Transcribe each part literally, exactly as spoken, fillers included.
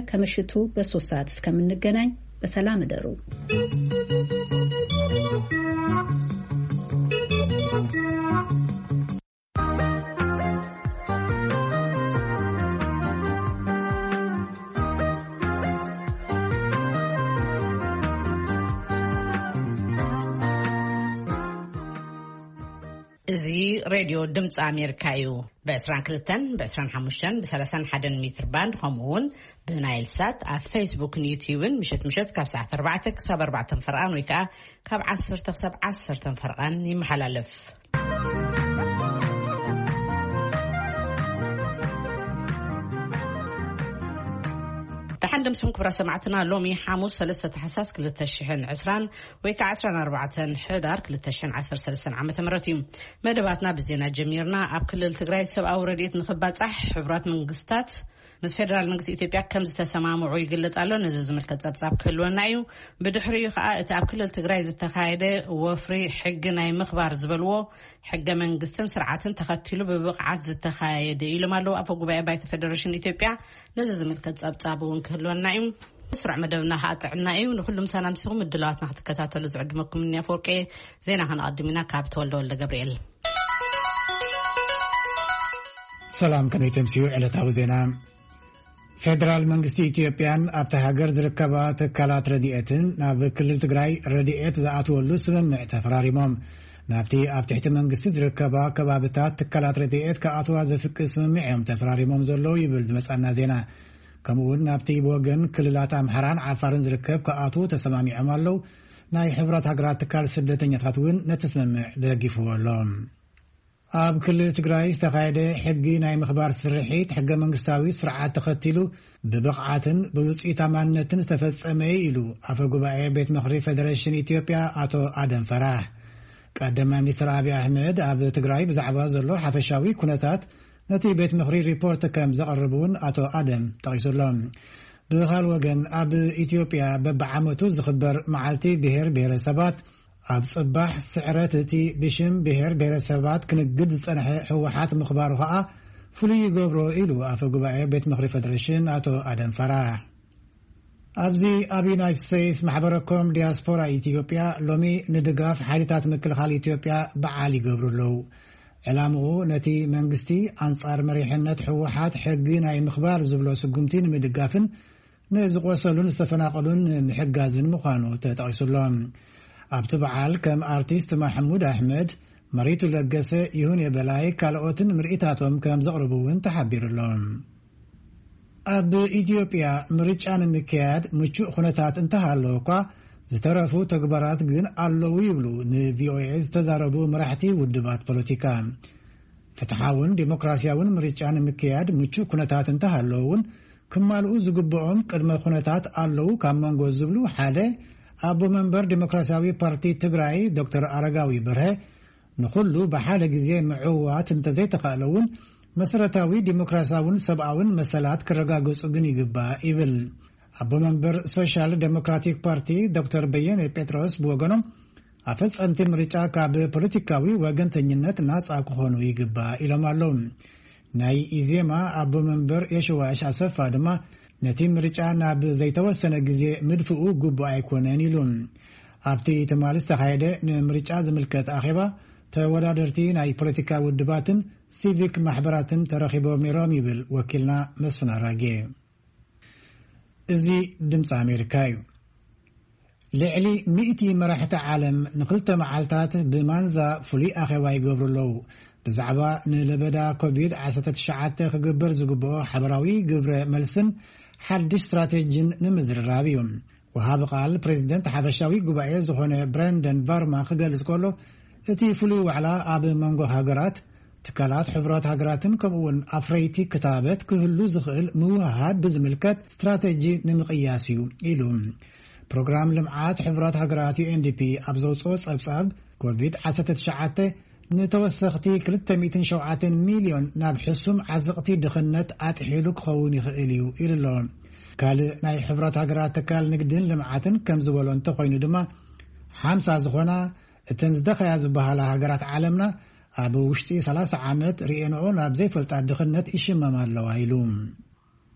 ከምሽቱ በሶስት ሰዓት እስከምንገናኝ በሰላም እደሩ። እዚ ሬድዮ ድምጽ አሜሪካ እዩ በ22 በ25 በ31 ሜትር ባንድ ከምኡውን ብናይል ሳት ኣብ ፌስቡክን ዩቲዩብን ምሽት ምሽት ካብ ሰዓት ኣርባዕተ ክሳብ ኣርባዕተ ፍርቃን ወይ ከዓ ካብ ዓሰርተ ክሳብ ዓሰርተ ፍርቃን ይመሓላለፍ። تحدم سمك برا سمعتنا لومي حاموس ثلاثة حساس كل تشحن عسران ويك عسران أربعة حدار كل تشحن عسر سلسن عامة مرتين مدباتنا بزينة جميرنا أب كل التجري سب أو رديت نخبات صح حبرات من قستات مس فدرال منقس إثيوبيا كم زتسمع معوي قلت على نزز ملكت زبزاب كله نايو بدحري خاء تأب كل التجري زتخايدة وفري حق ناي مخبار زبلوه حق من قستن سرعة تختلوا ببقعات زتخايدة إلى ما لو أفوق بقى بيت فدرالشين إثيوبيا نزز ملكت زبزاب ونكله نايو سرعة مدبنا هاتعنا أيو نخل مسانا مسيهم الدلات نحت كتاتل زعد مكم من يفوركي زينا هنقدمنا كابت ولد ولا جبريل. سلام كنيتم سيو على تاو زينا. فدرال منغستي إثيوبيان أبتا هاجر زركبا تكالات رديئتن ناب كل تقراي رديئت ذاتولو سممع تفراريموم نابتي أبتحت منغستي زركبا كبابتات تكالات رديئت كأتوا زفك سممعهم تفراريموم زلو يبلد مسألنا زينا كمون نابتي بوغن كللات أمحران عفارن زركب كأتو تسمامي عمالو ناي حبرات هاجرات تكال سدتن يتغطون نتسممع داقفوا اللهم أب كل تجري استفادة حقي ناي مخبار سرحيت حق منقستاوي سرعات تختلو ببقعة بوصي تمانة استفدت أميلو أفقوا بيت مخري فدرالشن إثيوبيا أتو آدم فراح قدم منيسر أبي أحمد أب تجري بزعبا زلو حفشاوي كونتات نتي بيت مخري ريبورت كم زقربون أتو آدم تغيسلون بخال وجن أب إثيوبيا ببعمتو زخبر معلتي بهر بهر سبات أب صباح سعراتتي بشم بهر بهر سبات كنقد صنح حوحات مخبارها فلي قبرو إلو أفقوا بيت مخري فدرالشن أتو آدم فراح أبزي أبي نايت سيس محبركم دياسبورا إثيوبيا لومي ندقاف حالتات مكل خال إثيوبيا بعالي قبرو لو علامه نتي منغستي أنصار مريحنة حوحات حقين أي مخبار زبلو سقمتين مدقافن نزق وصلون استفناقلون محقازن مخانو تتعيسلون أبتبعال كم أرتيست محمود أحمد مريتو لقسة يهون يبلاي كالوتن مرئتاتهم كم زغربوين تحبير اللون أب إثيوبيا مريتشان مكياد مجو خنتات انتهى اللوقا زترفو تقبرات قن اللو يبلو نفي او اس تزاربو مرحتي ودبات بوليتيكا فتحاون ديمقراسياون مريتشان مكياد مجو خنتات انتهى اللون كمالو زقبعهم قدم خنتات اللو كامانغو زبلو حاله أبو منبر ديمقراسياوي بارتي تقراي دكتور أرقاوي بره نخلو بحالة جزية معوات انتزي تقالون مسرتاوي ديمقراسياون سبعون مسالات كرقاقو سقني قبا إبل أبو منبر سوشال ديمقراتيك بارتي دكتور بيان بيتروس بوغنم أفز أنتي مريشا كاب بوليتيكاوي وغن تنينت ناس أكوهونو يقبا إلى معلوم ناي إزيما أبو منبر يشواش أسف فادما نتي مريشا ناب زي توسن جزية مدفؤو قبو أيكونان يلون أبتي تمالس تخايدة نمريشا زملكت آخبا تودادرتي ناي بوليتيكا ودباتن سيفيك محبراتن ترخيبو ميرامي بل وكلنا مسفنا راجي إزي دمس أمريكاي لعلي مئتي مراحة عالم نقلت معالتات بمانزا فلي أخواي قبر اللو بزعبا نلبدا كوفيد عساتة شعات خقبر زقبو حبراوي قبر ملسن حد استراتيجين نمزر رابيون وهذا قال بريزيدنت حفشاوي قبائي زخونة براندن فارما خقال سكولو اتي فلو على آب منغو هاقرات تكالات حبرات هاقراتن كمون أفريتي كتابت كهلو زخيل موهاد بزملكات استراتيجي نمقياسيو إلوم بروغرام لمعات حبرات هاقرات يو ان دي بي أبزو صوص أبصاب كوفيد عساتة شعاتة نتوسختي كلتا ميتن شوعاتن مليون ناب حسوم عزقتي دخنت اتحيلو كخوني خيليو إللون كال ناي حبرات هاقرات تكال نقدن لمعاتن كم زولون تقوينو دما حامسا زخونا تنزدخ يازبها هاقرات عالمنا أبو وشتي ثلاث عامات رئينو ناب زي فلتات دخنت إشمام اللوايلوم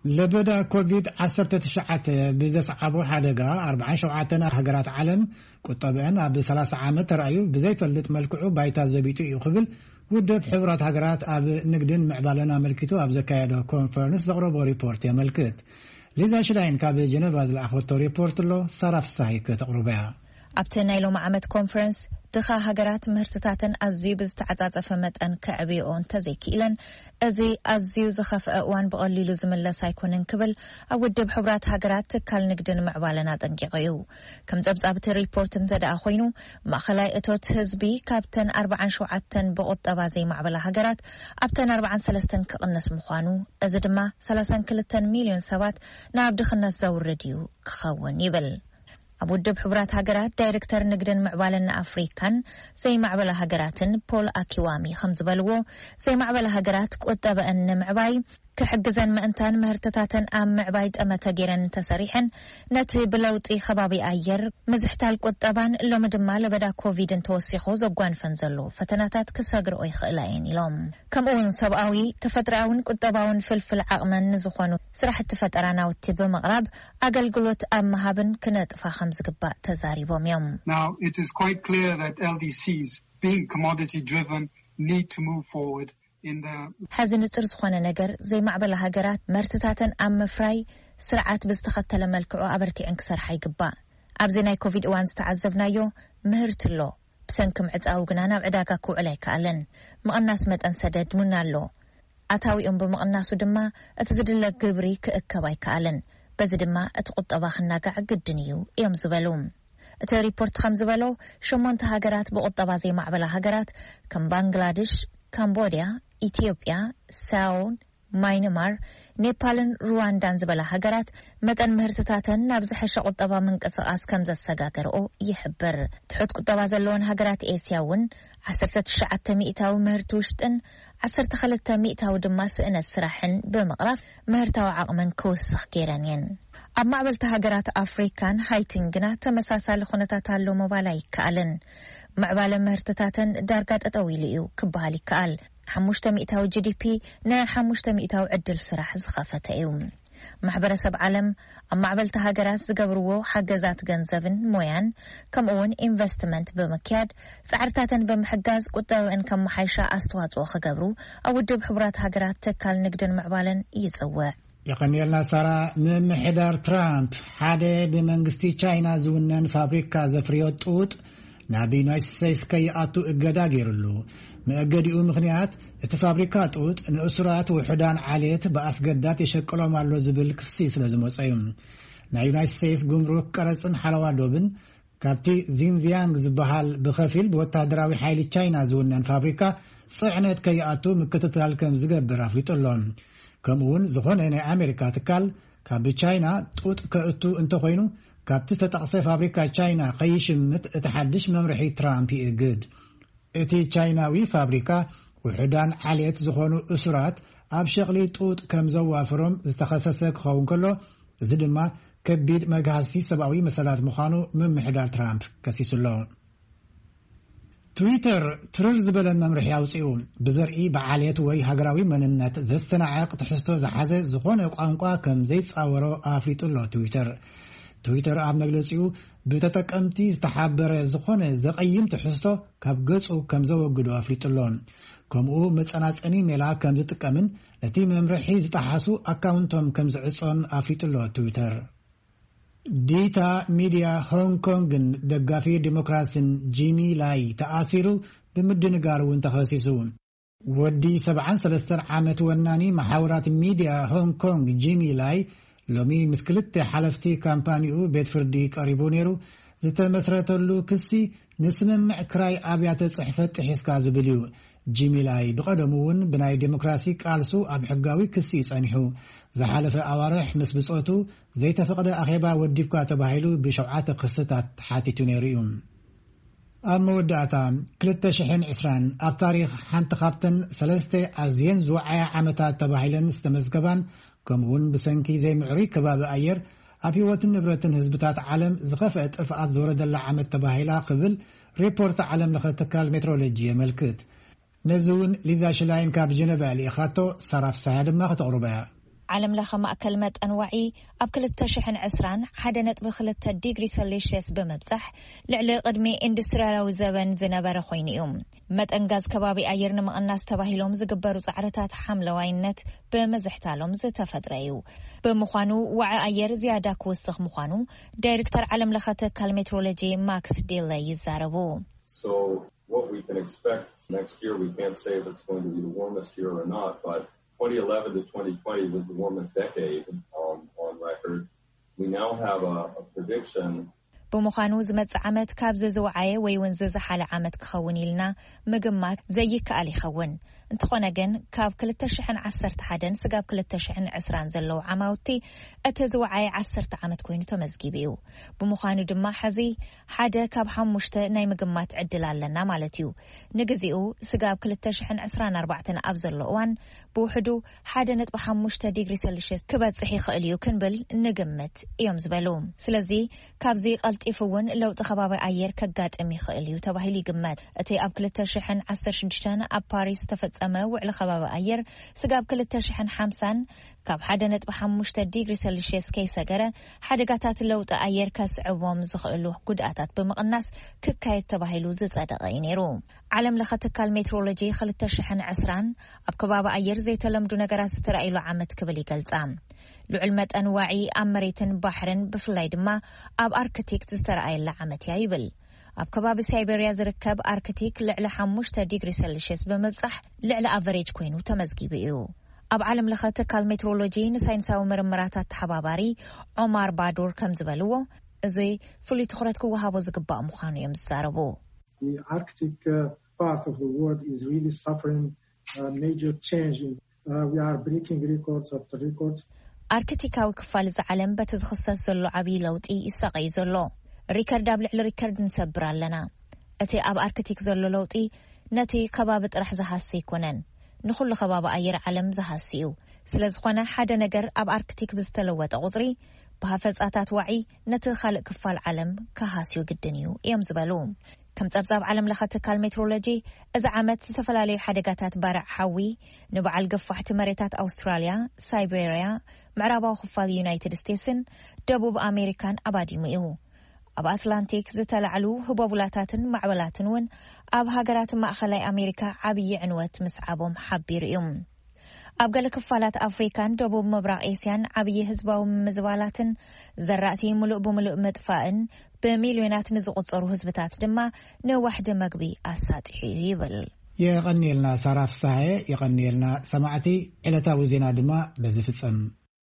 لبدا كوفيد عشرة تشعت بزسعبو حدقا أربعين شوعاتنا هجرات عالم كتابعنا بثلاث عامات رأيو بزي فلت ملكعو بايتا زبيتو يقبل ودب حورات هجرات أب نقدن معبالنا ملكتو أب زكايدو كونفرنس زغربو ريبورت يا ملكت لذا شلاين كاب جنباز الأخوتو ريبورت له صرف صحيك تقربها أبتنا لو معمد كونفرنس دخا هجرات مهرتتاتن أزيو بزتعزات فمت أن كعبيون تزيكي إلن أزي أزيو زخف أوان بقليلو زملا سايكونن كبل أو الدب حبرات هجرات تكال نقدن معبالنا تنجيغيو كم زبز أبت ريبورت انتدى أخوينو ما خلاي اتوت هزبي كابتن أربعان شوعاتن بقط أبازي معبالا هجرات أبتن أربعان سلستن كقنس مخوانو أزدما سلسان كلتن مليون سوات ناب دخلنا زور رديو كخوان يبل أبو الدب حبرات هجرات دايركتر نقدن معبالنا أفريكان زي معبالا هجراتن بول أكيوامي خمس بلوو زي معبالا هجرات قطب أن معباي كحجزن ما أنتان مهرتتاتن أم معبايد أما تجيرن تسريحا نتي بلوطي خبابي أير مزحتال قطبان لو مدما لبدا كوفيدن توسيخو زقوان فنزلو فتناتات كساقر أي خلاين لهم كم أون سبقاوي تفترعون قطباون فلفل عقمن نزخوانو سرح التفترانا واتب مغرب أقل قلوت أم مهابن كنت فخمز قباء تزاري بوم يوم. Now it is quite clear that L D Cs being commodity driven need to move forward. حزن ترزخونا نجر زي معبلا هجرات مرتتاتن أم فراي سرعات بستخدت لملكعو أبرتي عنكسر حي قباء أبزيناي كوفيد وان استعذبنايو مهرتلو بسنكم عز أوقنانا بعداقا كو عليك ألن مقناس مد أنسدد منالو أتاوي أم بمقناسو دما أتزدل قبري كأكواي كألن بزدما أتقط أباخنا قاع قدنيو يوم زبالوم أتا ريبورت خمز بالو شمونت هجرات بقط أبازي معبلا هجرات كم بانغلاديش كامبوديا إثيوبيا ساون ماينمار نيبالن رواندا زبلا هجرات متن مهرتتاتن نابزح شقطبا من قصاص كم زسغاغرو يحبر تحط قطبا زلون هجرات اسياون عشرة تشعة مئتاو مهرتوشتن عشرة خلتا مئتاو دما سئنا السراحن بمقرف مهرتاو عقمن كوسخ كيرانين أما عبلت هجرات أفريكان هايتنجنا تمساسا لخونتاتالو موبالاي كالن معبالا مهرتتاتن دارقات أطويليو كبهالي كال حموشتا مئتاو جي دي بي نا حموشتا مئتاو عدل سراح زخافة ايوم محبرة سب عالم أما عبلت هاجرات زقبروو حقزات جنزفن مويان كم اون انفستمنت بمكياد سعرتاتن بمحقاز قطاو ان كم محايشة أستواطو خقبرو أو الدب حبرات هاجرات تكال نقدن معبالا يزوى يقني لنا سارة من حدار ترامب حادي بمنغستي تشاينا زونن فابريكا زفريوت اوت نابي نايسيس كي آتو إقادا غيرلو مأقاديو مخنيات اتفابريكات اوت ان أسرات وحدان عاليت بأسقدات يشكلو مالو زبل كسيس لازمو سايوم نا يونايسيس قمروك كرسن حلوة دوبن كابتي زينزيانغ زبهال بخفيل بوتادراوي حايلي تشاينا زونن فابريكا صعنت كي آتو مكتتال كم زقبر افيتولون كمون زخونين أمريكا تكال كاب تشاينا توت كأتو انتو خوينو كابتي تتقصي فابريكا تشاينا قيشمت اتحدش ممرحي ترامبي اقد اتي تشايناوي فابريكا وحدان عاليت زخونو اسرات اب شغلي توت كم زوافرم استخصصك خون كله زدما كبيد مجاسي سبعوي مسالات مخانو من محدار ترامب كسيسلون تويتر ترز بلن ممرح ياوصيو بزرئي بعاليت وي هاجراوي مننت زستنعق تحستو زحازه زخونه قانقا كم زي تصاورو افريطلو تويتر تويتر اب مغلصيو بتتقمتي استحبر زخونه زقيم تحستو كاب غصو كم زوغدو افريطلون كمو مصناصني ميلا كم زتقمن نتي ممرحي زتحاسو اكاونتوم كم زعصون افريطلو تويتر ديتا ميديا هونغ كونغن دغافي ديموكراسين جيمي لاي تأثيرو بمدنغارون تخصيصون ودي سبعان سلستر عامت وناني محاورات ميديا هونغ كونغ جيمي لاي لومي مسكلت حلفتي كامبانيو بيت فردي قريبونيرو زتا مسرتلو كسي نسمع كراي ابيات صحفت حسكا زبليو جيمي لاي بقدمون بناي ديمقراسي قالسو اب حقاوي كسي صنحو زحالف اوارح مسبصوتو زي تفقد اخيبا وديبكا تبايلو بشوعات قصتات حاتيتو نيريوم اموداتا كلتشحن عسران اب تاريخ حنت خابتن سلسته ازين زوعيا عمتات تبايلن استمزغبان كمون بسنكي زي معري كباب اير ابيوتن نبرتن حزبتات عالم زخفت افات زوردلا عمت تبايلا قبل ريبورت عالم لختكال مترولوجي ملكت نزون لذا شلاين كاب جنبالي خاطو صرف سهاد ما تقربها ዓለም ለኸ ማእከል መጠን ዋዒ ኣብ ክልተ ሽሕ ዕስራን ሓደ ነጥቢ ክልተ ዲግሪ ሴልሺየስ ብምብጻሕ ልዕሊ ቅድሚ ኢንዱስትርያዊ ዘበን ዝነበረ ኮይኑ እዩ መጠን ጋዝ ከባቢ ኣየር ንምቕናስ ተባሂሎም ዝግበሩ ጻዕርታት ሓምለዋይነት ብምዝሕታሎም ዝተፈጥረ እዩ ብምዃኑ ዋዒ ኣየር ዝያዳ ክውስኽ ምዃኑ ዳይሬክተር ዓለም ለኸ ትካል ሜትሮሎጂ ማክስ ዴሌይ ይዛረቡ So what we can expect next year we can't say if it's going to be the warmest year or not but twenty eleven to twenty twenty was the warmest decade um, on record. We now have a, a prediction. ብምዃኑ ዝመጽእ ዓመት ካብ ዝዝውዓየ ወይ እውን ዝዝሓለ ዓመት ክኸውን ኢልና ምግማት ዘይከኣል ይኸውን እንተኾነ ግን ካብ ክልተ ሽሕ ዓሰርተ ሓደ ስጋብ ክልተ ሽሕ ዕስራን ዘለው ዓማውቲ እቲ ዝውዓየ ዓሰርተ ዓመት ኮይኑ ተመዝጊቡ እዩ ብምዃኑ ድማ ሕዚ ሓደ ካብ ሓሙሽተ ናይ ምግማት ዕድል ኣለና ማለት እዩ ንግዚኡ ስጋብ ክልተ ሽሕ ዓሰርተ ኣርባዕተ ኣብ ዘለው እዋን ብውሕዱ ሓደ ነጥቢ ሓሙሽተ ዲግሪ ሴልሺየስ ክበጽሕ ይኽእል እዩ ክንብል ንግምት እዮም ዝበሉ ስለዚ ካብዚ ቀልጢፉ እውን ለውጢ ከባቢ ኣየር ከጋጥም ይኽእል እዩ ተባሂሉ ይግመት እቲ ኣብ ክልተ ሽሕ ዓሰርተ ሽዱሽተ ኣብ ፓሪስ ተፈጸመ ውዕሊ ከባቢ ኣየር ስጋብ ክልተ ሽሕ ሓምሳን ካብ ሓደ ነጥቢ ሓሙሽተ ዲግሪ ሴልሺየስ ከይሰገረ ሓደጋታት ለውጢ ኣየር ከስዕቦም ዝኽእሉ ጉድኣታት ብምቕናስ ክካየድ ተባሂሉ ዝጸደቐ እዩ ነይሩ ዓለም ለኸ ትካል ሜትሮሎጂ ክልተ ሽሕ ዕስራን ኣብ ከባቢ ኣየር ዘይተለምዱ ነገራት ዝተረኣይሉ ዓመት ክብል ይገልጻ ልዑል መጠን ዋዒ ኣብ መሬትን ባሕርን ብፍላይ ድማ ኣብ ኣርክቲክ ዝተረኣየላ ዓመት እያ ይብል ኣብ ከባቢ ሳይቤሪያ ዝርከብ ኣርክቲክ ልዕሊ ሓሙሽተ ዲግሪ ሴልሺየስ ብምብጻሕ ልዕሊ ኣቨሬጅ ኮይኑ ተመዝጊቡ እዩ ኣብ ዓለም ለኸ ትካል ሜትሮሎጂ ንሳይንሳዊ ምርምራታት ተሓባባሪ ዑማር ባዶር ከም ዝበልዎ እዚ ፍሉይ ትኹረት ክወሃቦ ዝግባእ ምዃኑ እዮም ዝዛረቡ The Arctic uh, part of the world is really suffering a major change. Uh, we are breaking records after records. ኣርክቲካዊ ክፋል ዝዓለም በቲ ዝኽሰት ዘሎ ዓብዪ ለውጢ ይሰቐይ ዘሎ ሪከርድ ኣብ ልዕሊ ሪከርድ ንሰብር ኣለና እቲ ኣብ ኣርክቲክ ዘሎ ለውጢ ነቲ ከባቢ ጥራሕ ዝሃሲ ይኮነን ንኹሉ ከባቢ ኣየር ዓለም ዝሃሲ እዩ ስለ ዝኾነ ሓደ ነገር ኣብ ኣርክቲክ ብዝተለወጠ ቁፅሪ ብሃፈፃታት ዋዒ ነቲ ካልእ ክፋል ዓለም ክሃስዩ ግድን እዩ እዮም ዝበሉ ከም ጸብጻብ ዓለም ለኸ ትካል ሜትሮሎጂ እዚ ዓመት ዝተፈላለዩ ሓደጋታት ባርዕ ሓዊ ንበዓል ገፋሕቲ መሬታት ኣውስትራልያ ሳይቤሪያ ምዕራባዊ ክፋል ዩናይትድ ስቴትስን ደቡብ ኣሜሪካን ኣባዲሙ እዩ ኣብ ኣትላንቲክ ዝተላዕሉ ህቦቡላታትን ማዕበላትን እውን ኣብ ሃገራት ማእኸላይ ኣሜሪካ ዓብዪ ዕንወት ምስዓቦም ሓቢሩ እዩ ኣብ ገለ ክፋላት ኣፍሪካን ደቡብ ምብራቕ ኤስያን ዓብዪ ህዝባዊ ምዝባላትን ዘራእቲ ሙሉእ ብምሉእ ምጥፋእን በሚልዮናት ንዝቁጸሩ ህዝብታት ድማ ንዋሕዲ መግቢ ኣሳጢሑ ይብል የቀኒልና ሳራፍ ሳሄ የቀኒልና ሰማዕቲ ዕለታዊ ዜና ድማ በዝፍጸም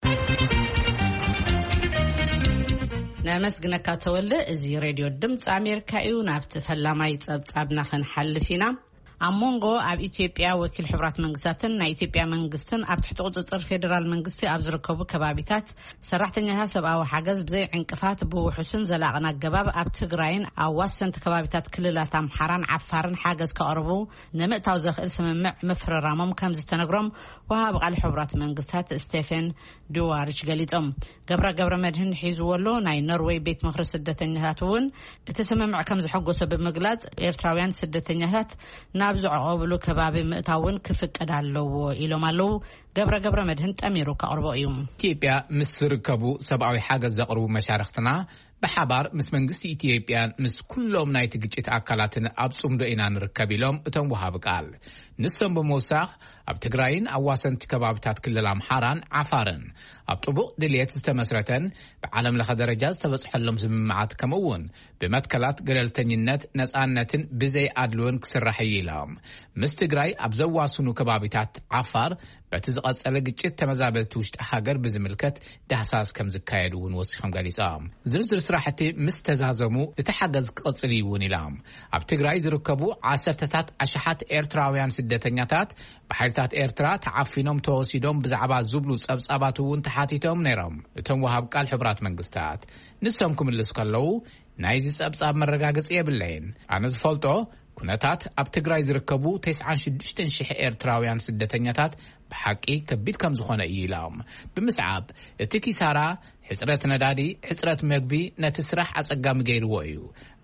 ነመስግነካ ተወልደ እዚ ሬድዮ ድምጽ ኣሜሪካ እዩ ናብቲ ፈላማይ ጸብጻብና ክንሓልፊና ኣብ ሞንጎ ኣብ ኢትዮጵያ ወኪል ሕብራት መንግስታትን ናይ ኢትዮጵያ መንግስትን ኣብ ትሕቲ ቁጽጽር ፌደራል መንግስቲ ኣብ ዝርከቡ ከባቢታት ሰራሕተኛታት ሰብኣዊ ሓገዝ ብዘይ ዕንቅፋት ብውሑስን ዘላቕና ገባብ ኣብ ትግራይን ኣብ ዋሰንቲ ከባቢታት ክልላት ኣምሓራን ዓፋርን ሓገዝ ከቕርቡ ንምእታው ዘኽእል ስምምዕ ምፍርራሞም ከም ዝተነግሮም ወሃቢ ቃል ሕብራት መንግስታት ስቴፈን ዱዋርች ገሊጾም ገብረ ገብረ መድህን ሒዝወሎ ናይ ኖርዌይ ቤት ምክሪ ስደተኛታት እውን እቲ ስምምዕ ከም ዝሐጎሶ ብምግላጽ ኤርትራውያን ስደተኛታት ናብ ዝዕቆብሉ ከባቢ ምእታውን ክፍቀድ ኣለዎ ኢሎም ኣለዉ ገብረ ገብረ መድህን ጠሚሩ ከቕርቦ እዩ ኢትዮጵያ ምስ ዝርከቡ ሰብኣዊ ሓገዝ ዘቕርቡ መሻርክትና بحبار مس منجست إثيوبيا مس كلهم نايت جيت أكلاتنا أبصم دينا نركب لهم أتم وهاب قال نسم بموسخ أبتجرين أواسن تكبابتات كل الأمحارن عفارن أبطبق دليت استمسرتن بعالم لخدرجات تبص حلم زمعات كمون بمتكلات قللتنينات نسأنتن بزي أدلون كسرحي لهم مستجري أبزواسونو كبابتات عفار بتزقص على جيت تمزابل توشت حجر بزملكت دهساس كم زكايدون وسخم قليسام زرزر سراحتي مستزازمو لتحجز قصلي ونلام أبتجري زركبو عسرتات أشحات إيرتراويان سدتنياتات بحالتات إيرترا تعفينهم توسيدهم بزعبا زبلو سبساباتون تحاتيتهم نيرم تم وهاب قال حبرات منقستات نسلمكم اللي سكالو نايزي سبساب مرقاقز إيه باللين أنا زفلتو كنتات أبتجري زركبو تسعة شدشتن شح إيرتراويان سدتنياتات بحقي كبيت كم زخونة إيلام بمسعاب التكي سارة حسرت ندادي حسرت مقبي نتسرح أسقام غير ويو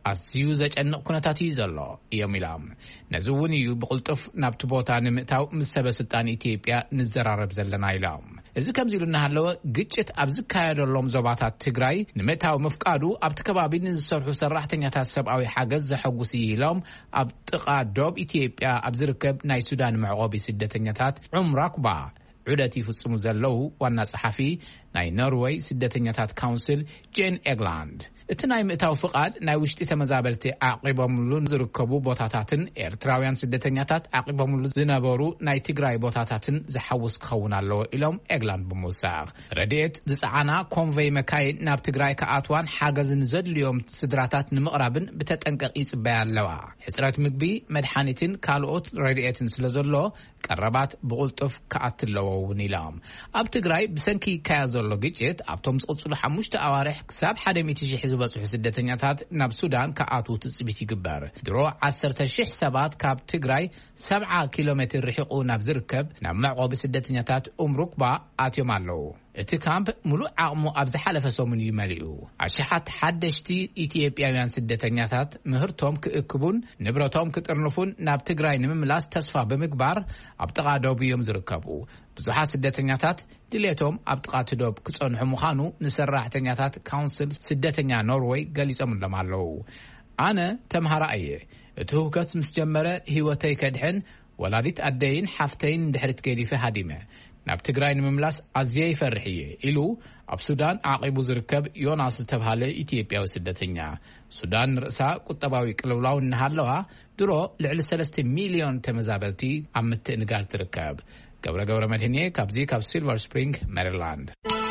ኣዝዩ ዘጨንቕ ኩነታት እዩ ዘሎ እዮም ኢሎም ነዚ እውን እዩ ብቕልጡፍ ናብቲ ቦታ ንምእታው ምስ ሰበስልጣን ኢትዮጵያ ንዘራረብ ዘለና ኢሎም እዚ ከምዚ ኢሉ እናሃለወ ግጭት ኣብ ዝካየደሎም ዞባታት ትግራይ ንምእታው ምፍቃዱ ኣብቲ ከባቢ ንዝሰርሑ ሰራሕተኛታት ሰብኣዊ ሓገዝ ዘሐጉስ እዩ ኢሎም ኣብ ጥቓ ዶብ ኢትዮጵያ ኣብ ዝርከብ ናይ ሱዳን መዕቆቢ ስደተኛታት ዑምራክባ ዑደት ይፍጽሙ ዘለው ዋና ጸሓፊ ናይ ኖርዌይ ስደተኛታት ካውንስል ጄን ኤግላንድ እቲ ናይ ምእታው ፍቃድ ናይ ውሽጢ ተመዛበልቲ ዓቂቦምሉ ዝርከቡ ቦታታትን ኤርትራውያን ስደተኛታት ዓቂቦምሉ ዝነበሩ ናይ ትግራይ ቦታታትን ዝሐውስ ክኸውን ኣለዎ ኢሎም ኤግላንድ ብምውሳኽ ረድኤት ዝፀዓና ኮንቨይ መካይን ናብ ትግራይ ከኣትዋን ሓገዝን ዘድልዮም ስድራታት ንምቕራብን ብተጠንቀቕ ይጽበያ ኣለዋ ሕፅረት ምግቢ መድሓኒትን ካልኦት ረድኤትን ስለ ዘሎ ቀረባት ብቕልጡፍ ከኣትለዎ እውን ኢሎም ኣብ ትግራይ ብሰንኪ ይካየድ ዘሎ ግጭት ኣብቶም ዝቕፅሉ ሓሙሽተ ኣዋርሕ ክሳብ ሓደ ሚእቲ ሽሕ ዝበፅሑ ስደተኛታት ናብ ሱዳን ከኣትው ትፅቢት ይግበር ድሮ ዓሰርተ ሽሕ ሰባት ካብ ትግራይ ሰብዓ ኪሎ ሜትር ርሒቑ ናብ ዝርከብ ናብ መዕቆቢ ስደተኛታት ኡምሩክባ ኣትዮም ኣለዉ እቲ ካምፕ ሙሉእ ዓቕሙ ኣብ ዝሓለፈ ሰሙን እዩ መሊኡ ኣሽሓት ሓደሽቲ ኢትዮጵያውያን ስደተኛታት ምህርቶም ክእክቡን ንብረቶም ክጥርንፉን ናብ ትግራይ ንምምላስ ተስፋ ብምግባር ኣብ ጥቓ ዶብ እዮም ዝርከቡ ብዙሓት ስደተኛታት ድሌቶም ኣብ ጥቓ ዶብ ክጸንሑ ምዃኑ ንሰራሕተኛታት ካውንስል ስደተኛ ኖርዌይ ገሊጾም ኣሎም ኣለዉ ኣነ ተምሃራ እየ እቲ ህውከት ምስ ጀመረ ህይወተይ ከድሕን ወላዲት ኣደይን ሓፍተይን ድሕሪት ገዲፈ ሃዲመ ናብ ትግራይ ንምምላስ ኣዝየ ይፈርሕ እየ ኢሉ ኣብ ሱዳን ዓቂቡ ዝርከብ ዮናስ ዝተባሃለ ኢትዮጵያዊ ስደተኛ ሱዳን ርእሳ ቁጠባዊ ቅልውላው እናሃለዋ ድሮ ልዕሊ ሰለስተ ሚሊዮን ተመዛበልቲ ኣብ ምትእንጋድ ትርከብ ገብረ ገብረ መድህንየ ካብዚ ካብ ሲልቨር ስፕሪንግ ሜሪላንድ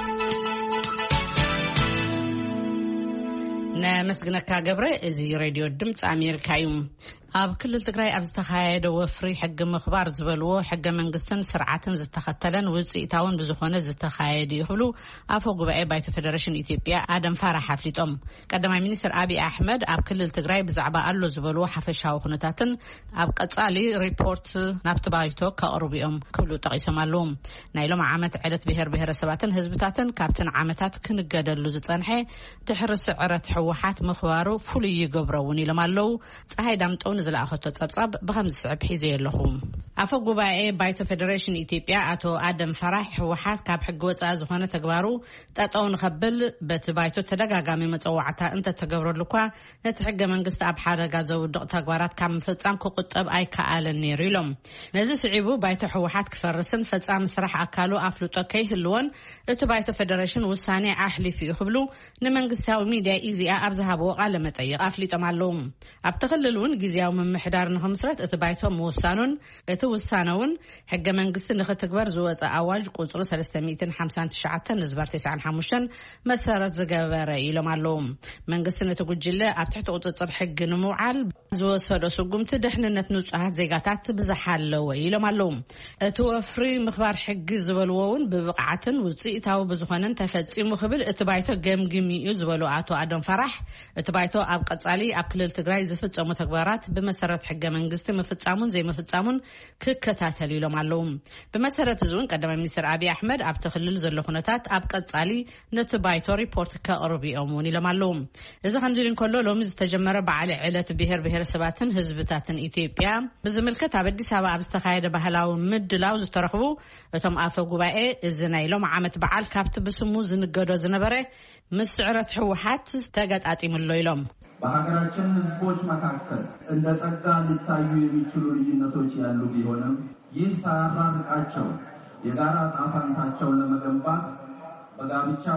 ነመስግነካ ገብረ እዚ ሬድዮ ድምፂ ኣሜሪካ እዩ ኣብ ክልል ትግራይ ኣብ ዝተኻየደ ወፍሪ ሕጊ ምኽባር ዝበልዎ ሕገ መንግስትን ስርዓትን ዝተኸተለን ውፅኢታውን ብዝኾነ ዝተኻየደ ይኽብሉ ኣፈ ጉባኤ ባይቶ ፌደሬሽን ኢትዮጵያ ኣደም ፋራሕ ኣፍሊጦም ቀዳማይ ሚኒስትር አብይ ኣሕመድ ኣብ ክልል ትግራይ ብዛዕባ ኣሎ ዝበልዎ ሓፈሻዊ ኩነታትን ኣብ ቀጻሊ ሪፖርት ናብቲ ባይቶ ከቕርቡ እዮም ክብሉ ጠቒሶም ኣለዉ ናይ ሎም ዓመት ዕለት ብሄር ብሄረሰባትን ህዝብታትን ካብተን ዓመታት ክንገደሉ ዝጸንሐ ድሕሪ ስዕረት ሕወሓት ምኽባሩ ፍሉይ ይገብሮ እውን ኢሎም ኣለዉ ፀሓይ ዳምጠው ንዝለኣኸቶ ጸብጻብ ብኸምዚ ስዕብ ሒዘ የለኹም ኣፈ ጉባኤ ባይቶ ፌደሬሽን ኢትዮጵያ ኣቶ ኣደም ፈራሕ ሕወሓት ካብ ሕጊ ወፃኢ ዝኾነ ተግባሩ ጠጠው ንኸብል በቲ ባይቶ ተደጋጋሚ መፀዋዕታ እንተተገብረሉ እኳ ነቲ ሕገ መንግስቲ ኣብ ሓደጋ ዘውድቕ ተግባራት ካብ ምፍጻም ክቁጠብ ኣይከኣለን ነይሩ ኢሎም ነዚ ስዒቡ ባይቶ ሕወሓት ክፈርስን ፈጻሚ ስራሕ ኣካሉ ኣፍልጦ ከይህልዎን እቲ ባይቶ ፌደሬሽን ውሳኔ ኣሕሊፉ እዩ ክብሉ ንመንግስታዊ ሚድያ ኢዜአ ኣብ ዝሃብዎ ቃለ መጠይቕ ኣፍሊጦም ኣለዉ ኣብቲ ክልል እውን ግዝያዊ ምምሕዳር ንኽምስረት እቲ ባይቶ ምውሳኑን እቲ ውሳነውን ሕገ መንግስቲ ንኽትግበር ዝወፀ ኣዋጅ ቁፅሪ ሰለስተ ሚእቲ ሓምሳን ትሽዓተን ዝባር ተስዓን ሓሙሽተን መሰረት ዝገበረ ኢሎም ኣለዉ መንግስቲ ነቲ ጉጅለ ኣብ ትሕቲ ቁፅፅር ሕጊ ንምውዓል ዝወሰዶ ስጉምቲ ድሕንነት ንጹሃት ዜጋታት ብዝሓለወ ኢሎም ኣለዉ እቲ ወፍሪ ምኽባር ሕጊ ዝበልዎ እውን ብብቕዓትን ውፅኢታዊ ብዝኾነን ተፈጺሙ ክብል እቲ ባይቶ ገምግም እዩ ዝበሉ ኣቶ ኣደም ፈራሕ እቲ ባይቶ ኣብ ቀጻሊ ኣብ ክልል ትግራይ ዝፍጸሙ ተግባራት ብመሰረት ሕገ መንግስቲ ምፍጻሙን ዘይምፍጻሙን ክከታተል ኢሎም ኣለዉ ብመሰረት እዚ እውን ቀዳማይ ሚኒስትር አብይ ኣሕመድ ኣብ ትኽልል ዘሎ ኩነታት ኣብ ቀጻሊ ነቲ ባይቶ ሪፖርት ከቕርቡ እዮም እውን ኢሎም ኣለዉ እዚ ከምዚ ኢሉ እንከሎ ሎሚ ዝተጀመረ በዓል ዕለት ብሄር ብሄረሰባትን ህዝብታትን ኢትዮጵያ ብዝምልከት ኣብ ኣዲስ ኣበባ ኣብ ዝተኻየደ ባህላዊ ምድላው ዝተረኽቡ እቶም ኣፈ ጉባኤ እዚ ናይ ሎም ዓመት በዓል ካብቲ ብስሙ ዝንገዶ ዝነበረ ምስ ስዕረት ሕወሓት ተገጣጢሙሎ ኢሎም በሀገራችን ህዝቦች መካከል እንደ ጸጋ ሊታዩ የሚችሉ ልዩነቶች ያሉ ቢሆንም ይህ ሳያራርቃቸው የጋራ ዕጣ ፈንታቸውን ለመገንባት በጋብቻ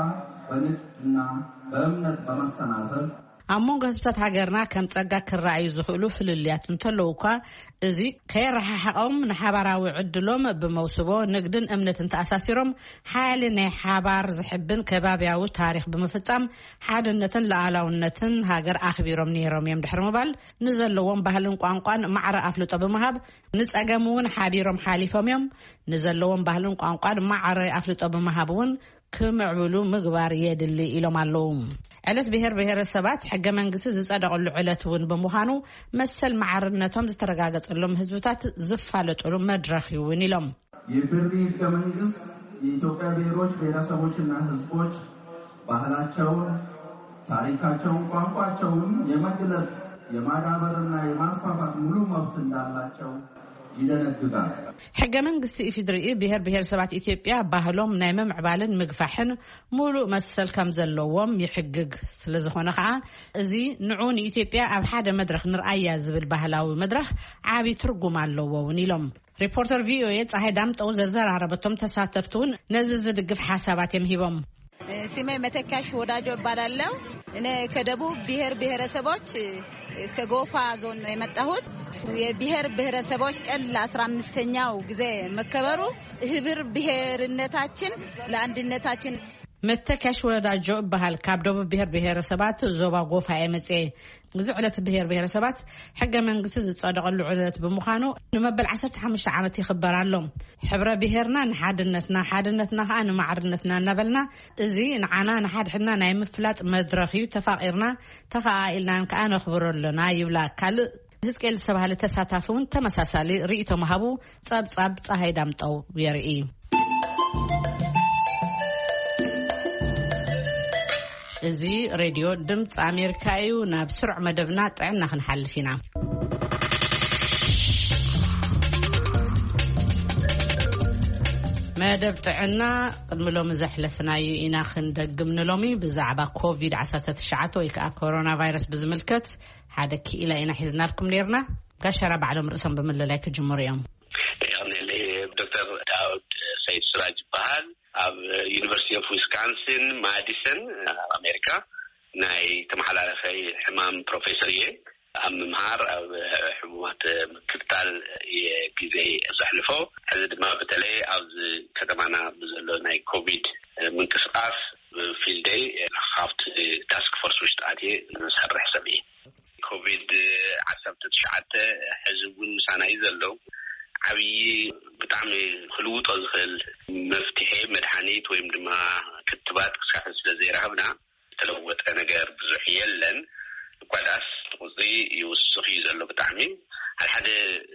በንግድና በእምነት በመሰናሰል ኣብ መንጎ ህዝብታት ሃገርና ከም ጸጋ ክረኣዩ ዝኽእሉ ፍልልያት እንተለዉ እኳ እዚ ከይረሓሓቖም ንሓባራዊ ዕድሎም ብመውስቦ ንግድን እምነትን ተኣሳሲሮም ሓያሊ ናይ ሓባር ዝሕብን ከባብያዊ ታሪክ ብምፍጻም ሓድነትን ሉዓላውነትን ሃገር ኣኽቢሮም ነይሮም እዮም ድሕሪ ምባል ንዘለዎም ባህልን ቋንቋን ማዕረ ኣፍልጦ ብምሃብ ንጸገም እውን ሓቢሮም ሓሊፎም እዮም ንዘለዎም ባህልን ቋንቋን ማዕረ ኣፍልጦ ብምሃብ እውን ክምዕብሉ ምግባር የድሊ ኢሎም ኣለዉ ዕለት ብሄር ብሄረሰባት ሕገ መንግስቲ ዝጸደቐሉ ዕለት እውን ብምዃኑ መሰል ማዕርነቶም ዝተረጋገጸሎም ህዝብታት ዝፋለጡሉ መድረኽ ይውን ኢሎም የፍሪ ሕገ መንግስት የኢትዮጵያ ብሔሮች ብሔረሰቦችና ህዝቦች ባህላቸውን ታሪካቸውን ቋንቋቸውን የመግለጽ የማዳበርና የማስፋፋት ሙሉ መብት እንዳላቸው ይደነግጋል። ሕገ መንግስቲ ኢፌድሪ ብሔር ብሔረሰባት ኢትዮጵያ ባህሎም ናይ መምዕባልን ምግፋሕን ሙሉ መሰል ከም ዘለዎም ይሕግግ ስለዝኾነ ከዓ እዚ ንዑን ኢትዮጵያ ኣብ ሓደ መድረኽ ንርአያ ዝብል ባህላዊ መድረኽ ዓቢ ትርጉም ኣለዎ እውን ኢሎም ሪፖርተር ቪኦኤ ፀሐይ ዳምጠው ዘዘራረበቶም ተሳተፍቱን ነዚ ዝድግፍ ሓሳባት የምሂቦም። ስሜ መተካሽ ወዳጆ ይባላል። እኔ ከደቡብ ብሔር ብሔረሰቦች ከጎፋ ዞን ነው የመጣሁት። የብሔር ብሔረሰቦች ቀን ለአስራ አምስተኛው ጊዜ መከበሩ ህብር ብሔርነታችን ለአንድነታችን መተካሽ ወዳጆ ባህል ካብ ደቡብ ብሔር ብሔረሰባት ዞባ ጎፋ የመጽ እዚ ዕለት ብሔር ብሔረሰባት ሕገ መንግስቲ ዝጸደቀሉ ዕለት ብምዃኑ ንመበል ዓሰርተ ሓሙሽተ ዓመት ይኽበራሉ። ሕብረ ብሔርና ንሓድነትና ሓድነትና ከዓ ንማዕርነትና እናበልና እዚ ንዓና ንሓድሕና ናይ ምፍላጥ መድረኽ እዩ ተፋቂርና ተኻኢልና ከዓ ነኽብረሉና ይብላ ካል ህዝቅኤል ዝተባህለ ተሳታፊውን ተመሳሳሊ ርእይቶ መሃቡ ጸብጻብ ፀሐይ ዳምጠው የርኢ እዚ ሬድዮ ድምጽ አሜሪካ እዩ ናብ ስርዕ መደብና ጥዕና ክንሓልፍ ኢና መደብ ጥዕና ቅድሚሎም ዘሕለፍናዩ ኢና ክንደግም ንሎሚ ብዛዕባ ኮቪድ ዓሰርተ ትሽዓተ ወይ ከዓ ኮሮና ቫይረስ ብዝምልከት ሓደ ክኢላ ኢና ሒዝናልኩም ነርና ጋሻራ ባዕሎም ርእሶም ብምልላይ ክጅምሩ እዮም ያኔ ዶክተር ዳውድ ሰይድ ስራጅ ባህል ኣብ ዩኒቨርሲቲ ኦፍ ዊስካንሲን ማዲሰን አሜሪካ ናይ ተመሓላለፈ ሕማም ፕሮፌሰር የ ኣብ ምምሃር ኣብ ሕሙማት ምክትታል የጊዜ ዘሕልፎ ሕዚ ድማ በተለይ ኣብ ከተማና ብዘሎ ናይ ኮቪድ ምንቅስቃስ ፊልደይ ካብቲ ታስክ ፎርስ ውሽጢ ኣትየ ዝሰርሕ ሰብ እየ ኮቪድ ዓሰርተ ትሽዓተ ሕዚ እውን ምሳና እዩ ዘሎ ዓብይ ብጣዕሚ ክልውጦ ዝኽእል መፍትሄ መድሓኒት ወይም ድማ ክትባት ክሳብ ስለዘይረኸብና ተለወጠ ነገር ብዙሕ የለን ጓዳስ ቁጽሪ ይውስኽ እዩ ዘሎ ብጣዕሚ ኣብ ሓደ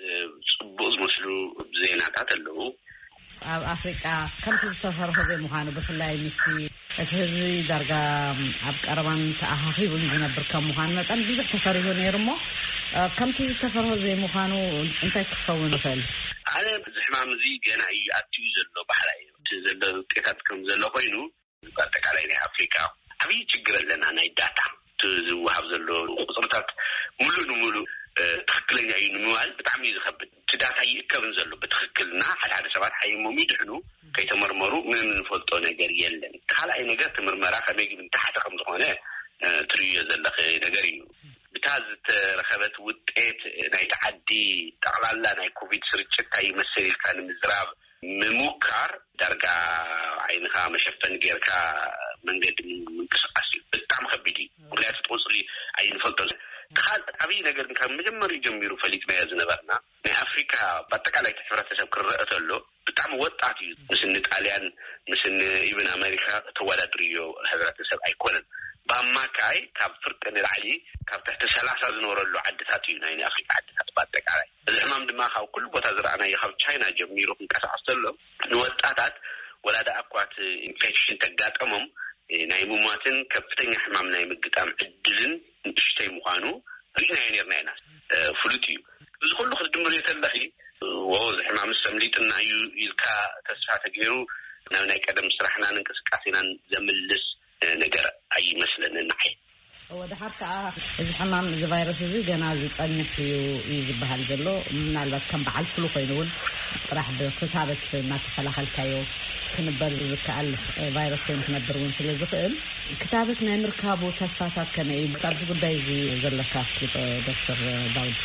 ጽቡቕ ዝመስሉ ዜናታት ኣለዉ ኣብ ኣፍሪቃ ከምቲ ዝተፈርሆ ዘይምዃኑ ብፍላይ ምስቲ እቲ ህዝቢ ዳርጋ ኣብ ቀረባን ተኣኻኺቡን ዝነብር ከም ምዃኑ መጠን ብዙሕ ተፈሪሁ ነይሩ እሞ ከምቲ ዝተፈርሆ ዘይምዃኑ እንታይ ክኸውን ይኽእል ኣነ ሕማም እዚ ገና እዩ ኣትዩ ዘሎ ባህላዊ ዘሎ ውጤታት ከም ዘሎ ኮይኑ በአጠቃላይ ናይ ኣፍሪካ ዓብይ ችግር ኣለና ናይ ዳታ ዝውሃብ ዘሎ ቁፅርታት ሙሉ ንሙሉ ትክክለኛ እዩ ንምባል ብጣዕሚ ዝኸብድ እቲ ዳታ ይእከብን ዘሎ ብትክክልና ሓደ ሓደ ሰባት ሓይሞም ይድሕኑ ከይተመርመሩ ምንም ንፈልጦ ነገር የለን ካልኣይ ነገር ትምርመራ ከመይ ግን ታሕቲ ከም ዝኾነ ትርዮ ዘለኸ ነገር እዩ ብታ ዝተረኸበት ውጤት ናይ ተዓዲ ጠቕላላ ናይ ኮቪድ ስርጭት ይመስል ኢልካ ንምዝራብ ምሙካር ዳርጋ ዓይንኻ መሸፈን ጌርካ መንገዲ ምንቅስቃስ ብጣዕሚ ከቢድ እዩ ምክንያቱ ቁፅሪ ኣይንፈልጦ ካል ዓብይ ነገር ካብ መጀመሪያ ጀሚሩ ፈሊጥና ዝነበርና ናይ ኣፍሪካ በአጠቃላይ ሕብረተሰብ ክረአ ተሎ ብጣዕሚ ወጣት እዩ ምስን ጣልያን ምስን ኢብን አሜሪካ ተወዳድርዮ ሕብረተሰብ ኣይኮነን በአማካይ ካብ ፍርቅ ንላዕሊ ካብ ትሕቲ ሰላሳ ዝነበረሉ ዓድታት እዩ ናይ ኣፍሪካ ዓድታት በአጠቃላይ እዚ ሕማም ድማ ካብ ኩሉ ቦታ ዝረአናዮ ካብ ቻይና ጀሚሩ ክንቀሳቀስ ተሎ ንወጣታት ወላዳ ኣኳት ኢንፌክሽን ተጋጠሞም ናይ ሙማትን ከፍተኛ ሕማም ናይ ምግጣም ዕድልን ንእሽተይ ምዃኑ ሪእና ነርና ኢና ፍሉጥ እዩ እዚ ኩሉ ክድምር የተለኺ ወው ሕማም ሰምሊጥና እዩ ኢልካ ተስፋ ተገይሩ ናብ ናይ ቀደም ስራሕና እንቅስቃሴናን ዘምልስ ነገር ኣይመስለንን ንዓይ ወድሓር ከዓ እዚ ሕማም እዚ ቫይረስ እዚ ገና ዝጸንሕ እዩ ዝበሃል ዘሎ ምናልባት ከም በዓል ፍሉ ኮይኑ እውን ጥራሕ ብክታበት እናተኸላኸልካዮ ክንበር ዝከኣል ቫይረስ ኮይኑ ክነብር እውን ስለ ዝኽእል ክታበት ናይ ምርካቡ ተስፋታት ከመይ እዩ ካብዚ ጉዳይ እዚ ዘለካ ፍልጦ ዶክተር ዳውድ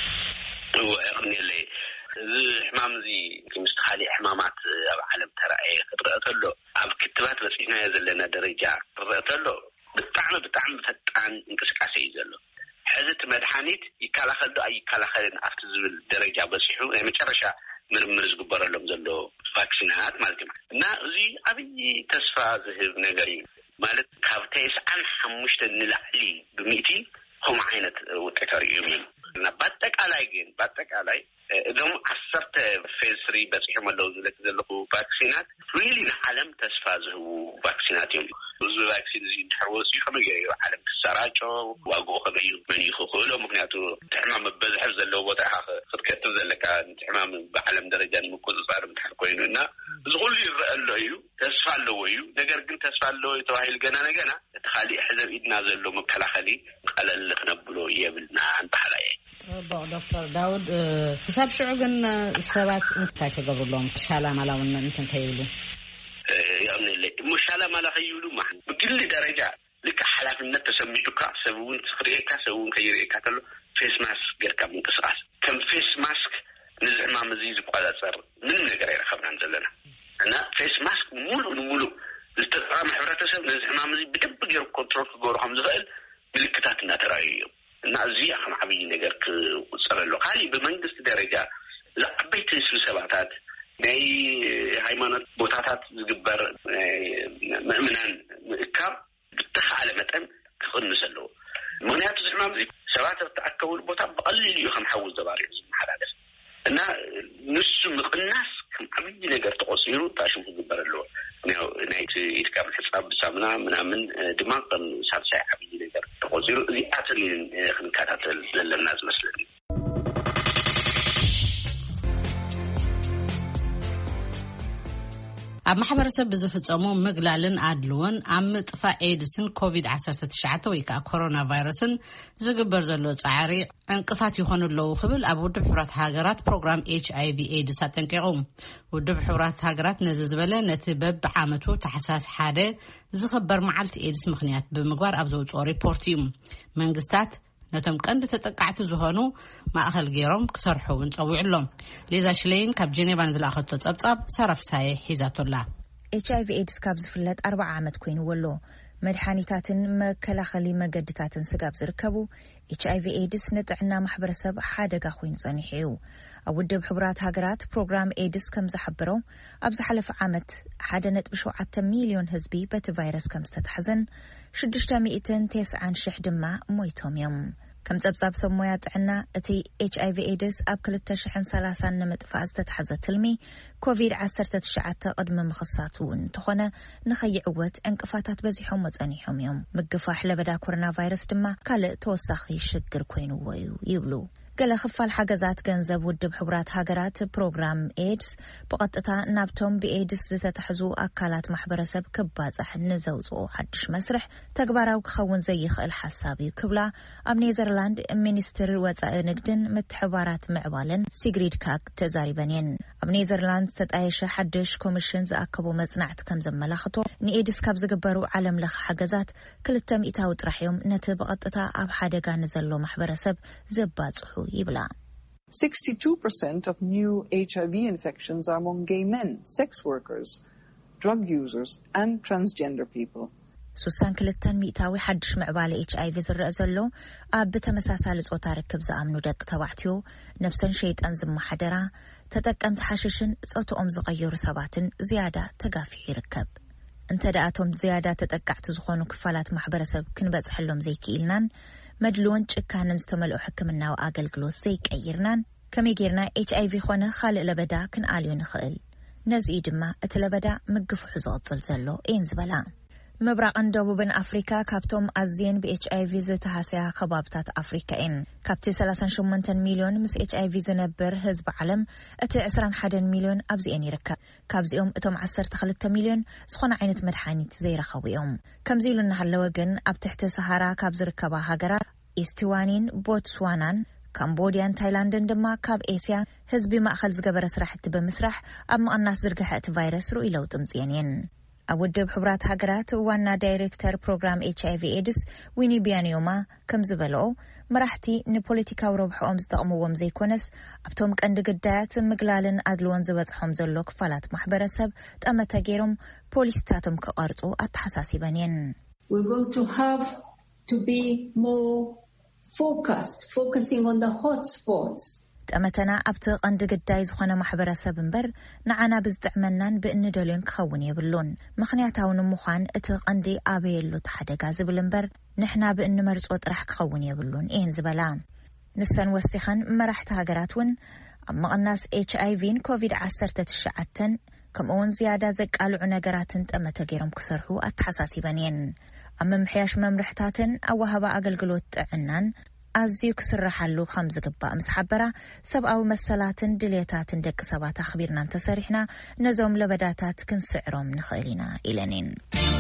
ወእኽኒለይ እዚ ሕማም እዚ ምስ ካልእ ሕማማት ኣብ ዓለም ተራእየ ክረአ ተሎ ኣብ ክትባት በፂሕናዮ ዘለና ደረጃ ክረአ ተሎ ብጣዕሚ ብጣዕሚ ፈጣን እንቅስቃሴ እዩ ዘሎ ሕዚ እቲ መድሓኒት ይከላኸል ዶ ኣይከላኸልን ኣብቲ ዝብል ደረጃ በፂሑ ናይ መጨረሻ ምርምር ዝግበረሎም ዘሎ ቫክሲናት ማለት እዩ እና እዚ ዓብይ ተስፋ ዝህብ ነገር እዩ ማለት ካብ ተስዓን ሓሙሽተ ንላዕሊ ብምእቲ ከምኡ ዓይነት ውጤት ርኢዮም እና በአጠቃላይ ግን በአጠቃላይ እዶም አስርተ ፌዝ three በጽሑፍ መለው ዝለት ዘለኹ ቫክሲናት ሪሊ ለዓለም ተስፋ ዝህቡ ቫክሲናት እዮም ብዙ ቫክሲን እዚ ተሕወሱ ከመገዩ ዓለም ክሰራጮ ዋጋኡ ከመዩ ምን ይኽእሉ ምክንያቱ ሕማም በዝሕ ዘለዎ ቦታ ክትከትብ ዘለካ ሕማም በዓለም ደረጃ ንምቁፅጻር ምትሐል ኮይኑና ብዙ ሁሉ ይረአሎ እዩ ተስፋ አለው እዩ ነገር ግን ተስፋ አለው የተባሂል ገና ነገና ተኻሊ ሕዘብ ኢድና ዘሎ መከላኸሊ ቀለል ክነብሎ ይብልና አንባህላየ ዶክተር ዳውድ حساب شعو ግን ሰባት እንታይ ተገብርሎም ሻላ ማላውን እንትን ከይብሉ يعني مشاله ما لا خيولو ما بكل درجه لك حلافነት ተሰሚቱካ ሰውን ትፍሪካ ሰውን ከይሪካ ተሎ ፌስ ማስክ ገርካ ምንቅስቃስ ከም ፌስ ማስክ ንዝዕማ መዚዝ ቋላጸር ምንም ነገር አይረከብናን ዘለና እና ፌስ ማስክ ሙሉ ሙሉ ዝተጣመ ሕብረተሰብ ንዝዕማ መዚ በደንብ ገር ኮንትሮል ክገብሩም ዝኽእል ምልክታት እናተራዩ እና እዚህ አሁን አብይ ነገር ከወጸረሎ ካሊ በመንግስት ደረጃ ለአበይት ስብሰባታት ናይ ሃይማኖት ቦታታት ዝግበር ምእመናን ምእካብ ብተሓለ መጠን ክኽንሰሎ ምክንያቱ ዝማም ሰባት ተአከውል ቦታ በቀሊል ይኹም ሓውዝ ዘባሪ ዝመሓላለፍ እና ንሱ ምቅናስ ከአብይ ነገር ተቆሲሩ ታሽም ዝግበረሎ ነው ናይት ይትካብ ሕሳብ ሳምና ምናምን ድማቅን ሳልሳይ አብይ ነገር ተቆሲሩ እዚ አትሪን ክንካታተል ዘለና ዝመስለኝ ኣብ ማሕበረሰብ ብዝፍጸሙ ምግላልን ኣድልውን ኣብ ምጥፋእ ኤድስን ኮቪድ nineteen ወይ ከዓ ኮሮና ቫይረስን ዝግበር ዘሎ ጻዕሪ እንቅፋት ይኾኑለው ክብል ኣብ ውድብ ሕብራት ሃገራት ፕሮግራም ኤች አይ ቪ ኤድስ አጠንቂቁ ውድብ ሕብራት ሃገራት ነዚ ዝበለ ነቲ በብ ዓመቱ ተሓሳስ ሓደ ዝኽበር መዓልቲ ኤድስ ምኽንያት ብምግባር ኣብ ዘውፅኦ ሪፖርት እዩ መንግስታት ነቶም ቀንዲ ተጠቃዕቲ ዝኾኑ ማእኸል ገይሮም ክሰርሑን ጸዊዕሎም ሊዛ ሽሌን ካብ ጄኔቫን ዝላኸቶ ጸብጻብ ሰረፍሳይ ሒዛቶላ ኤች አይ ቪ ኤድስ ካብ ዝፍለጥ ኣርባዓ ዓመት ኮይኑ ወሎ መድሓኒታትን መከላኸሊ መገድታትን ስጋብ ዝርከቡ ኤች አይ ቪ ኤድስ ንጥዕና ማሕበረሰብ ሓደጋ ኮይኑ ጸኒሑ እዩ ኣብ ውድብ ሕብራት ሃገራት ፕሮግራም ኤድስ ከም ዝሕብሮ ኣብ ዝሓለፈ ዓመት one point seven ሚሊዮን ህዝቢ በቲ ቫይረስ ከም ዝተታሕዘን six hundred ninety-nine ድማ ሞይቶም እዮም ከም ጸብጻብ ሰብ ሞያ ጥዕና እቲ ኤች አይ ቪ ኤድስ ኣብ twenty thirty ንምጥፋእ ዝተታሕዘ ትልሚ ኮቪድ nineteen ቅድሚ ምኽሳቱ እንተኾነ ንኸይዕወት እንቅፋታት በዚሖም መጸኒሖም እዮም ምግፋሕ ለበዳ ኮሮና ቫይረስ ድማ ካልእ ተወሳኺ ሽግር ኮይኑዎ እዩ ይብሉ ገለ ክፋል ሓገዛት ገንዘብ ውድብ ሕብራት ሃገራት ፕሮግራም ኤድስ በቀጥታ ናብቶም ብኤድስ ዝተታሕዙ አካላት ማሕበረሰብ ከባጻሕ ንዘውጽኦ ሓድሽ መስርሕ ተግባራዊ ክኸውን ዘይኽእል ሓሳብ እዩ ክብላ ኣብ ኔዘርላንድ ሚኒስትር ወጻኢ ንግድን ምትሕባራት ምዕባለን ሲግሪድ ካክ ተዛሪበን ኣብ ኔዘርላንድ ተጣየሸ ሓድሽ ኮሚሽን ዝኣከቦ መጽናዕቲ ከም ዘመላኽቶ ንኤድስ ካብ ዝግበሩ ዓለም ለኸ ሓገዛት ክልተ ሚእታዊ ጥራሕዮም ነቲ በቀጥታ ኣብ ሓደጋ ንዘሎ ማሕበረሰብ ዘባጽሑ ይብላ sixty-two percent of new H I V infections are among gay men, sex workers, drug users and transgender people. ሱሳን ክልተን ሚእታዊ ሓድሽ ምዕባለ ኤች አይ ቪ ዝረአ ዘሎ ኣብ ተመሳሳሊ ጾታ ርክብ ዝኣምኑ ደቂ ተባዕትዮ ነፍሰን ሸይጣን ዝመሓደራ ተጠቀምቲ ሓሽሽን ጾታኦም ዝቀየሩ ሰባትን ዝያዳ ተጋፊሑ ይርከብ እንተዳኣቶም ዝያዳ ተጠቃዕቲ ዝኾኑ ክፋላት ማሕበረሰብ ክንበጽሕሎም ዘይክኢልናን መድልውን ጭካንን ዝተመልኦ ሕክምናዊ ኣገልግሎት ዘይቀይርናን ከመይ ጌርና ኤች አይ ቪ ኾነ ካልእ ለበዳ ክንኣልዮ ንኽእል ነዚ ድማ እቲ ለበዳ ምግፍሑ ዝቕጽል ዘሎ እየን ዝበላ ምብራቕን ደቡብን ኣፍሪካ ካብቶም ኣዝየን ብኤች አይ ቪ ዝተሃስያ ከባብታት ኣፍሪካ እየን ካብቲ thirty-eight ሚሊዮን ምስ ኤች አይ ቪ ዝነብር ህዝቢ ዓለም እቲ twenty-one ሚሊዮን ኣብዚአን ይርከብ ካብዚኦም እቶም twelve ሚሊዮን ዝኾነ ዓይነት መድሓኒት ዘይረኸቡ እዮም ከምዚ ኢሉ እናሃለወ ግን ኣብ ትሕቲ ሰሃራ ካብ ዝርከባ ሃገራት ኢስቲዋኒን ቦትስዋናን ካምቦዲያን ታይላንድን ድማ ካብ ኤስያ ህዝቢ ማእኸል ዝገበረ ስራሕቲ ብምስራሕ ኣብ መቐናስ ዝርግሐ እቲ ቫይረስ ርኡይ ለውጢ ምጽአን ኣብ ውድብ ሕብራት ሃገራት ዋና ዳይሬክተር ፕሮግራም ኤች አይ ቪ ኤድስ ዊኒ ቢያኒዮማ ከም ዝበልኦ መራሕቲ ንፖለቲካዊ ረብሖኦም ዝጠቕምዎም ዘይኮነስ ኣብቶም ቀንዲ ግዳያት ምግላልን ኣድልዎን ዝበጽሖም ዘሎ ክፋላት ማሕበረሰብ ጠመተ ገይሮም ፖሊስታቶም ክቐርጹ ኣተሓሳሲበን እየን We're going to have to be more focused, focusing on the hot spots. ጠመተና ኣብቲ ቀንዲ ግዳይ ዝኾነ ማሕበረሰብ እምበር ንዓና ብዝጥዕመናን ብእንደልዮን ክኸውን የብሉን ምኽንያታዊ ንምዃን እቲ ቀንዲ ኣበየሉ ተሓደጋ ዝብል እምበር ንሕና ብእንመርጾ ጥራሕ ክኸውን የብሉን እየን ዝበላ ንሰን ወሲኸን መራሕቲ ሃገራት ውን ኣብ መቐናስ ኤች አይ ቪ ኮቪድ ዓሰርተ ትሽዓተ ከምኡውን ዝያዳ ዘቃልዑ ነገራትን ጠመተ ገይሮም ክሰርሑ ኣተሓሳሲበን እየን። ኣብ መምሕያሽ መምርሕታትን ኣዋሃባ ኣገልግሎት ጥዕናን ኣዝዩ ክስራሓሉ ከም ዝግባእ ምስ ሓበራ ሰብኣዊ መሰላትን ድሌታትን ደቂ ሰባት ኣኽቢርና እንተሰሪሕና ነዞም ለበዳታት ክንስዕሮም ንኽእል ኢና ኢለንን።